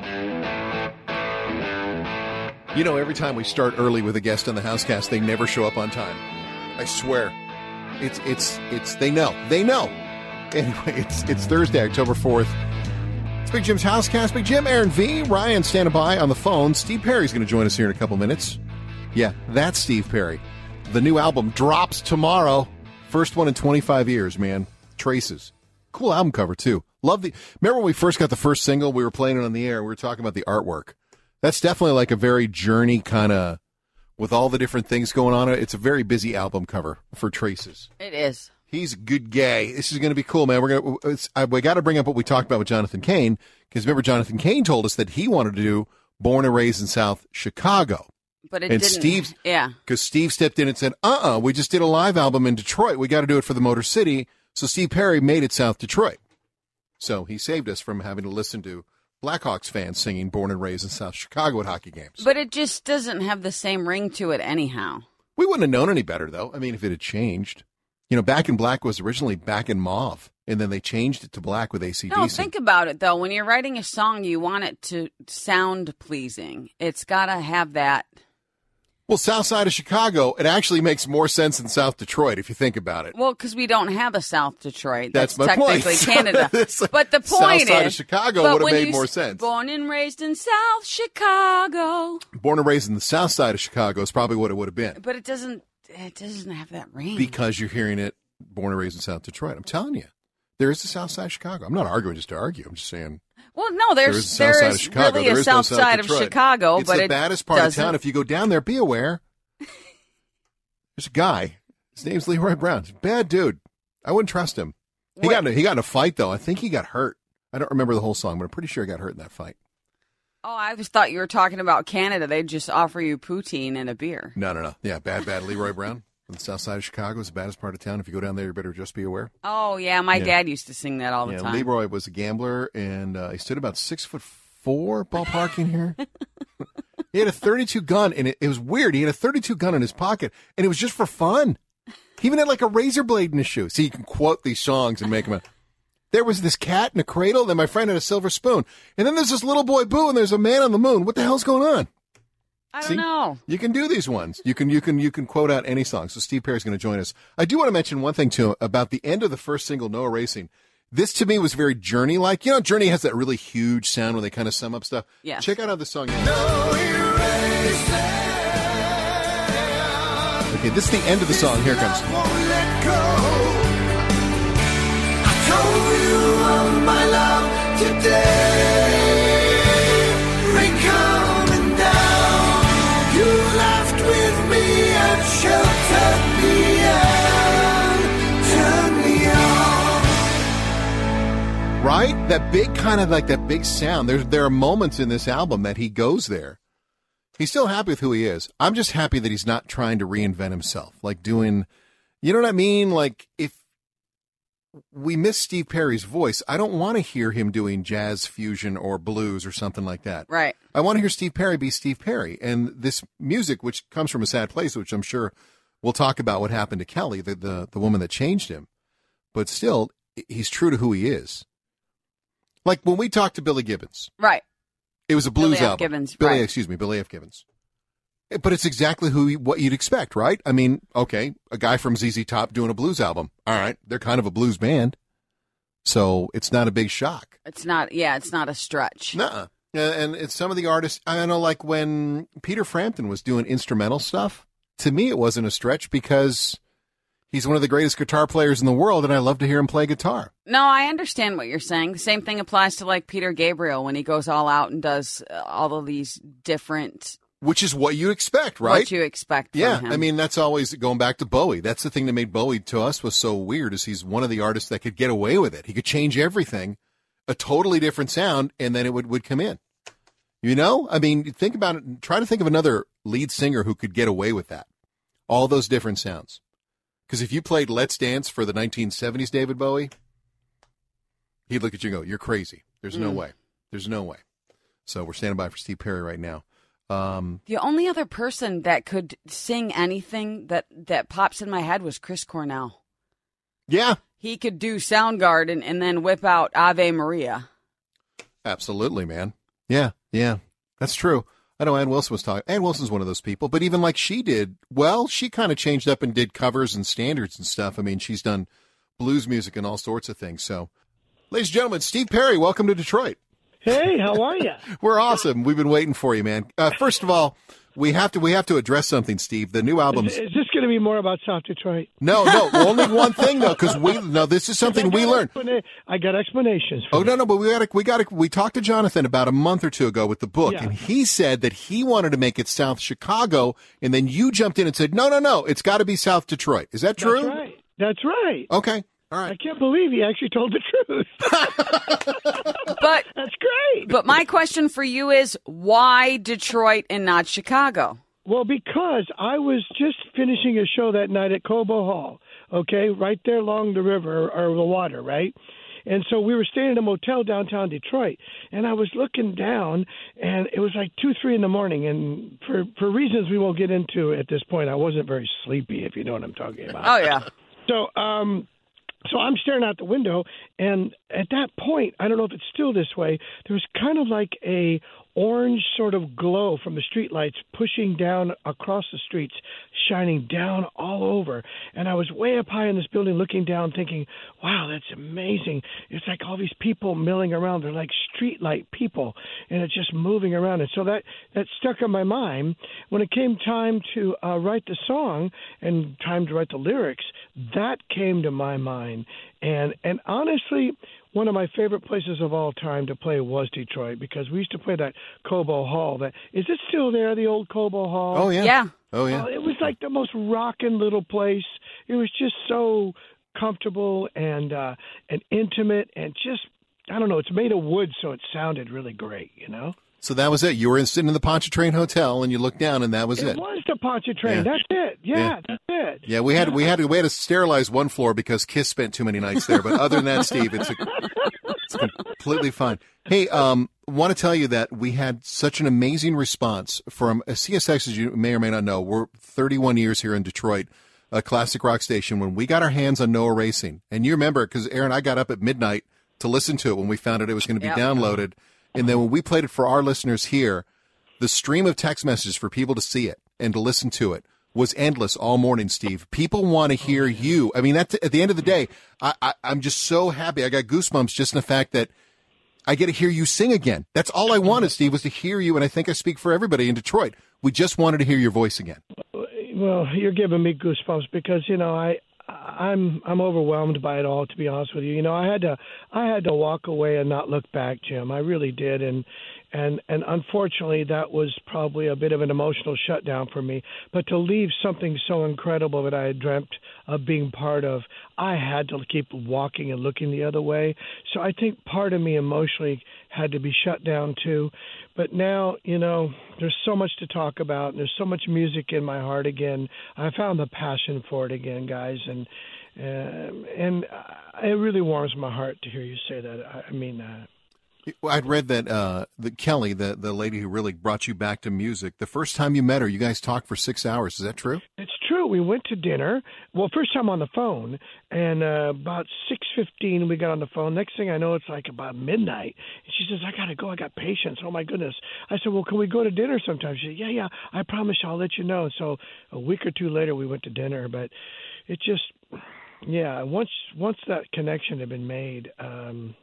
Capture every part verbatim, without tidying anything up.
You know, every time we start early with a guest on the Housecast, they never show up on time. I swear. It's, it's, it's, they know. They know. Anyway, it's, it's Thursday, October fourth. It's Big Jim's Housecast. Big Jim, Aaron V, Ryan standing by on the phone. Steve Perry's going to join us here in a couple minutes. Yeah, that's Steve Perry. The new album drops tomorrow. First one in twenty-five years, man. Traces. Cool album cover, too. Love the. Remember when we first got the first single? We were playing it on the air. We were talking about the artwork. That's definitely like a very Journey kind of, with all the different things going on. It's a very busy album cover for Traces. It is. He's a good guy. This is going to be cool, man. We're going to. I, we got to bring up what we talked about with Jonathan Cain, because remember Jonathan Cain told us that he wanted to do Born and Raised in South Chicago. But it and didn't. Steve's, yeah. Because Steve stepped in and said, uh-uh, we just did a live album in Detroit. We got to do it for the Motor City. So Steve Perry made it South Detroit. So he saved us from having to listen to Blackhawks fans singing Born and Raised in South Chicago at hockey games. But it just doesn't have the same ring to it anyhow. We wouldn't have known any better, though. I mean, if it had changed. You know, Back in Black was originally Back in Mauve, and then they changed it to black with A C D C. No, think about it, though. When you're writing a song, you want it to sound pleasing. It's got to have that. Well, South Side of Chicago, it actually makes more sense than South Detroit, if you think about it. Well, because we don't have a South Detroit. That's, That's my technically point. Canada. But the point South is, Side of Chicago would have made more sense. Born and raised in South Chicago. Born and raised in the South Side of Chicago is probably what it would have been. But it doesn't. It doesn't have that ring. Because you're hearing it, Born and Raised in South Detroit. I'm telling you, there is a South Side of Chicago. I'm not arguing just to argue. I'm just saying. Well, no, there's there is, there is really there a is south no side South of Chicago, it's but the it baddest part doesn't. of town. If you go down there, be aware. There's a guy. His name's Leroy Brown. He's a bad dude. I wouldn't trust him. He What? got in a, he got in a fight though. I think he got hurt. I don't remember the whole song, but I'm pretty sure he got hurt in that fight. Oh, I just thought you were talking about Canada. They'd just offer you poutine and a beer. No, no, no. Yeah, bad, bad Leroy Brown from the South Side of Chicago is the baddest part of town. If you go down there, you better just be aware. Oh, yeah. My Yeah. dad used to sing that all the Yeah, time. Leroy was a gambler, and uh, he stood about six foot four ballparking here. He had a thirty-two gun, and it, it was weird. He had a thirty-two gun in his pocket, and it was just for fun. He even had like a razor blade in his shoe. So you can quote these songs and make them. A, there was this cat in a cradle, then my friend had a silver spoon. And then there's this little boy Boo, and there's a man on the moon. What the hell's going on? I don't See? know. You can do these ones. You can you can you can quote out any song. So Steve Perry's going to join us. I do want to mention one thing too about the end of the first single, No Erasing. This to me was very Journey-like. You know, Journey has that really huge sound when they kind of sum up stuff. Yes. Check out how this song ends. No erasing. Okay, this is the end of the song. Here it comes. I told you of my love today. Rain coming down. You laughed with me and sheltered me and turned me on. Right? That big kind of like that big sound. There's there are moments in this album that he goes there. He's still happy with who he is. I'm just happy that he's not trying to reinvent himself. Like doing, you know what I mean? Like if we miss Steve Perry's voice, I don't want to hear him doing jazz fusion or blues or something like that. Right. I want to hear Steve Perry be Steve Perry. And this music, which comes from a sad place, which I'm sure we'll talk about what happened to Kelly, the, the, the woman that changed him. But still, he's true to who he is. Like when we talked to Billy Gibbons. Right. It was a blues Billy F. album. Gibbons, Billy, right. excuse me, Billy F. Gibbons. But it's exactly who you- what you'd expect, right? I mean, okay, a guy from Z Z Top doing a blues album. All right, they're kind of a blues band, so it's not a big shock. It's not, yeah, it's not a stretch. Nuh-uh. Uh, And it's some of the artists, I don't know, like when Peter Frampton was doing instrumental stuff, to me it wasn't a stretch because he's one of the greatest guitar players in the world, and I love to hear him play guitar. No, I understand what you're saying. The same thing applies to like Peter Gabriel when he goes all out and does uh, all of these different. Which is what you expect, right? What you expect from Yeah, him. I mean, that's always going back to Bowie. That's the thing that made Bowie to us was so weird is he's one of the artists that could get away with it. He could change everything, a totally different sound, and then it would, would come in. You know? I mean, think about it. Try to think of another lead singer who could get away with that. All those different sounds. Because if you played Let's Dance for the nineteen seventies David Bowie, he'd look at you and go, you're crazy. There's no Mm. way. There's no way. So we're standing by for Steve Perry right now. Um, The only other person that could sing anything that, that pops in my head was Chris Cornell. yeah, He could do Soundgarden and then whip out Ave Maria. absolutely, man. Yeah, yeah, that's true. I know Ann Wilson was talking. Ann Wilson's one of those people, but even like she did, well, she kind of changed up and did covers and standards and stuff. I mean, she's done blues music and all sorts of things. So, ladies and gentlemen, Steve Perry, welcome to Detroit. Hey, how are you? We're awesome. We've been waiting for you, man. Uh, first of all, we have to we have to address something, Steve. The new album. Is, is this going to be more about South Detroit? No, no, only one thing though, because we no, this is something we learned. Explana- I got explanations. For Oh no, that. no, but we got to we got to we talked to Jonathan about a month or two ago with the book, Yeah. and he said that he wanted to make it South Chicago, and then you jumped in and said, no, no, no, it's got to be South Detroit. Is that true? That's right. That's right. Okay, all I right. can't believe he actually told the truth. But That's great. but my question for you is, why Detroit and not Chicago? Well, because I was just finishing a show that night at Cobo Hall, okay, right there along the river or the water, right? And so we were staying in a motel downtown Detroit, and I was looking down, and it was like two, three in the morning, and for for reasons we won't get into at this point, I wasn't very sleepy, if you know what I'm talking about. Oh yeah. So, um, so I'm staring out the window, and at that point, I don't know if it's still this way, there was kind of like a orange sort of glow from the streetlights pushing down across the streets, shining down all over. And I was way up high in this building looking down thinking, wow, that's amazing. It's like all these people milling around. They're like streetlight people, and it's just moving around. And so that, that stuck in my mind. When it came time to uh, write the song and time to write the lyrics, that came to my mind. And and honestly, one of my favorite places of all time to play was Detroit, because we used to play that Cobo Hall. That is it still there, the old Cobo Hall? Oh yeah. Yeah. Oh yeah. Oh, it was like the most rockin' little place. It was just so comfortable and uh, and intimate, and just I don't know. It's made of wood, so it sounded really great. You know. So that was it. You were in, sitting in the Pontchartrain Hotel, and you looked down, and that was It it. was the Pontchartrain. Yeah. That's it. Yeah, Yeah. that's it. Yeah, we had we had to we had to sterilize one floor because Kiss spent too many nights there. But other than that, Steve, it's a, it's completely fine. Hey, um, want to tell you that we had such an amazing response from uh, C S X, as you may or may not know. We're thirty-one years here in Detroit, a classic rock station. When we got our hands on Noah Racing, and you remember because Aaron, I got up at midnight to listen to it when we found out it was going to be Yep. downloaded, and then when we played it for our listeners here, the stream of text messages for people to see it and to listen to it was endless all morning, Steve. People want to hear you. I mean, that's at the end of the day, I, I, I'm just so happy. I got goosebumps just in the fact that I get to hear you sing again. That's all I wanted, Steve, was to hear you. And I think I speak for everybody in Detroit. We just wanted to hear your voice again. Well, you're giving me goosebumps because you know I, I'm I'm overwhelmed by it all. To be honest with you, you know I had to I had to walk away and not look back, Jim. I really did, and and and unfortunately that was probably a bit of an emotional shutdown for me. But to leave something so incredible that I had dreamt of being part of, I had to keep walking and looking the other way. So I think part of me emotionally had to be shut down too. But now, you know, there's so much to talk about, and there's so much music in my heart again. I found the passion for it again, guys, and um, and it really warms my heart to hear you say that. I mean that. I'd read that uh, that Kelly, the, the lady who really brought you back to music, the first time you met her, you guys talked for six hours. Is that true? It's true. We went to dinner. Well, first time on the phone, and uh, about six fifteen we got on the phone. Next thing I know, it's like about midnight. And she says, I got to go. I got patients. Oh, my goodness. I said, well, can we go to dinner sometime? She said, yeah, yeah, I promise you, I'll let you know. So a week or two later, we went to dinner. But it just, yeah, once once that connection had been made, um,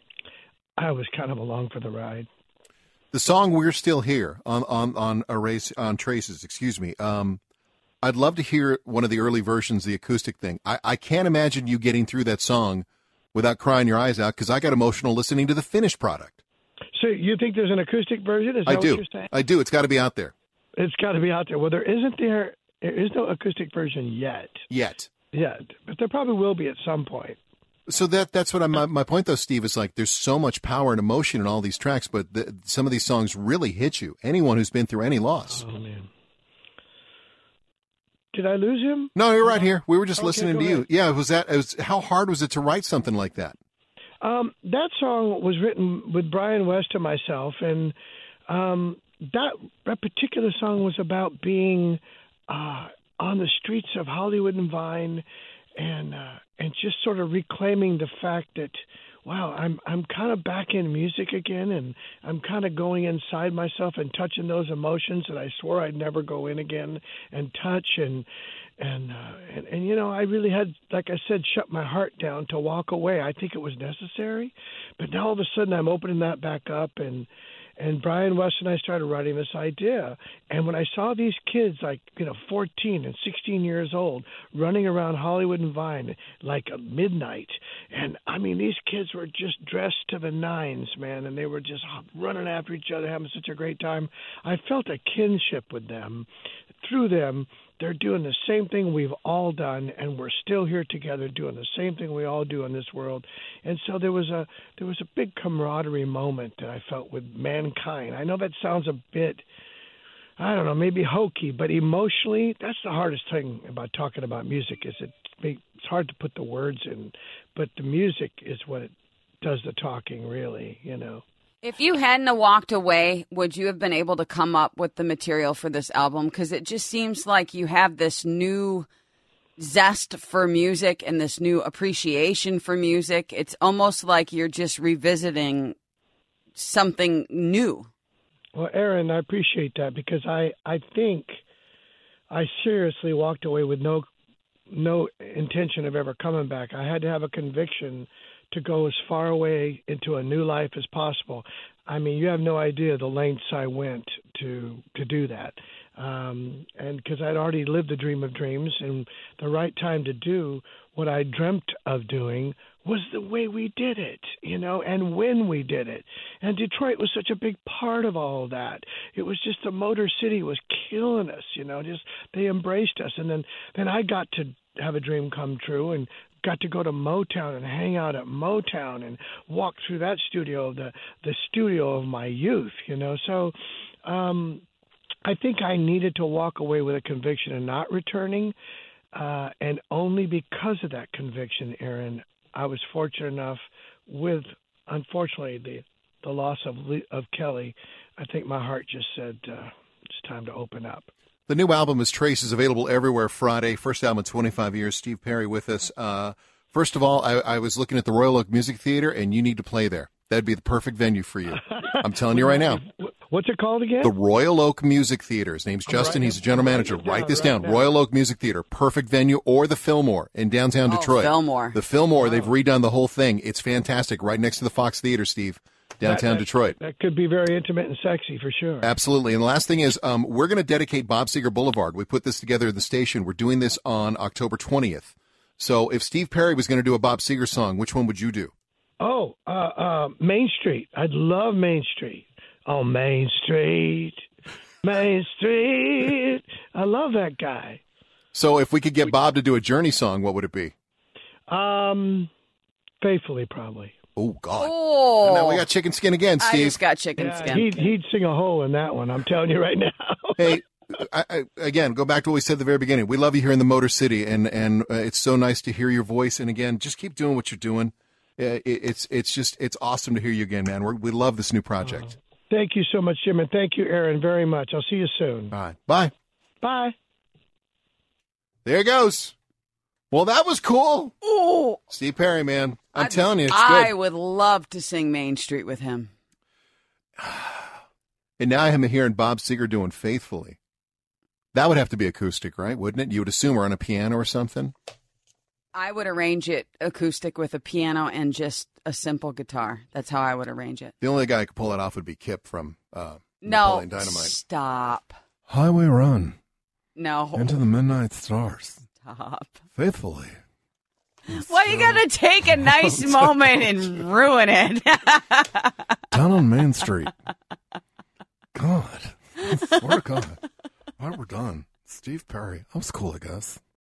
I was kind of along for the ride. The song "We're Still Here" on on on Erase on Traces, excuse me. Um, I'd love to hear one of the early versions, the acoustic thing. I, I can't imagine you getting through that song without crying your eyes out because I got emotional listening to the finished product. So you think there's an acoustic version? Is that I what do. you're saying? I do. It's got to be out there It's got to be out there. Well, there isn't there. There is no acoustic version yet. yet. Yet, but there probably will be at some point. So that that's what I'm, my my point though, Steve, is like there's so much power and emotion in all these tracks, but the, some of these songs really hit you. Anyone who's been through any loss. Oh man, did I lose him? No, you're right here. We were just Okay, listening go to you. ahead. Yeah, was that? It was, how hard was it to write something like that? Um, that song was written with Brian West and myself, and um, that that particular song was about being uh, on the streets of Hollywood and Vine, and uh, and just sort of reclaiming the fact that wow, I'm I'm kind of back in music again, and I'm kind of going inside myself and touching those emotions that I swore I'd never go in again and touch and and uh, and, and you know, I really had, like I said, shut my heart down to walk away. I think it was necessary, but now all of a sudden I'm opening that back up, and and Brian West and I started writing this idea. And when I saw these kids, like, you know, fourteen and sixteen years old, running around Hollywood and Vine like at midnight, and I mean, these kids were just dressed to the nines, man, and they were just running after each other, having such a great time. I felt a kinship with them. Through them, they're doing the same thing we've all done, and we're still here together doing the same thing we all do in this world. And so there was a there was a big camaraderie moment that I felt with mankind. I know that sounds a bit, I don't know, maybe hokey, but emotionally, that's the hardest thing about talking about music. Is it it's hard to put the words in, but the music is what it does the talking, really, you know. If you hadn't have walked away, would you have been able to come up with the material for this album? Because it just seems like you have this new zest for music and this new appreciation for music. It's almost like you're just revisiting something new. Well, Aaron, I appreciate that, because I, I think I seriously walked away with no no intention of ever coming back. I had to have a conviction to go as far away into a new life as possible. I mean, you have no idea the lengths I went to to do that. Um, and because I'd already lived the dream of dreams, and the right time to do what I dreamt of doing was the way we did it, you know, and when we did it. And Detroit was such a big part of all of that. It was just the Motor City was killing us, you know, just they embraced us. And then, then I got to have a dream come true and got to go to Motown and hang out at Motown and walk through that studio, the the studio of my youth, you know. So um, I think I needed to walk away with a conviction and not returning. Uh, and only because of that conviction, Aaron, I was fortunate enough with, unfortunately, the the loss of of Kelly. I think my heart just said, uh, it's time to open up. The new album is Traces, available everywhere Friday. First album in twenty-five years. Steve Perry with us. Uh, first of all, I, I was looking at the Royal Oak Music Theater, and you need to play there. That'd be the perfect venue for you. I'm telling you right now. What's it called again? The Royal Oak Music Theater. His name's Justin. Right. He's a general manager. Write, Write this down, down. right Royal Oak Music Theater. Perfect venue. Or the Fillmore in downtown Oh, Detroit. Fillmore. The Fillmore. Wow. They've redone the whole thing. It's fantastic. Right next to the Fox Theater, Steve. Downtown that, that, Detroit. That could be very intimate and sexy for sure. Absolutely. And the last thing is, um, we're going to dedicate Bob Seger Boulevard. We put this together at the station. We're doing this on October twentieth. So if Steve Perry was going to do a Bob Seger song, which one would you do? Oh, uh, uh, Main Street. I'd love Main Street. Oh, Main Street, Main Street. I love that guy. So if we could get Bob to do a Journey song, what would it be? Um, Faithfully, probably. Oh, God. Oh. And now we got chicken skin again, I Steve. just got chicken Yeah, skin. he'd, he'd sing a hole in that one, I'm telling you right now. Hey, I, I, again, go back to what we said at the very beginning. We love you here in the Motor City, and, and uh, it's so nice to hear your voice. And, again, just keep doing what you're doing. Uh, it, it's it's just it's awesome to hear you again, man. We're, we love this new project. Uh, thank you so much, Jim, and thank you, Aaron, very much. I'll see you soon. All right. Bye. Bye. There it goes. Well, that was cool. Oh, Steve Perry, man. I'm I'd- telling you, it's I good. would love to sing Main Street with him. And now I'm hearing Bob Seger doing Faithfully. That would have to be acoustic, right? Wouldn't it? You would assume, or on a piano or something? I would arrange it acoustic with a piano and just a simple guitar. That's how I would arrange it. The only guy who could pull it off would be Kip from uh, No, Napoleon Dynamite. stop. Highway Run No, into the midnight stars. stop. Faithfully. Why you gotta take a nice moment and ruin it? Down on Main Street. God. I swear to God. All right, we're done. Steve Perry. That was cool, I guess.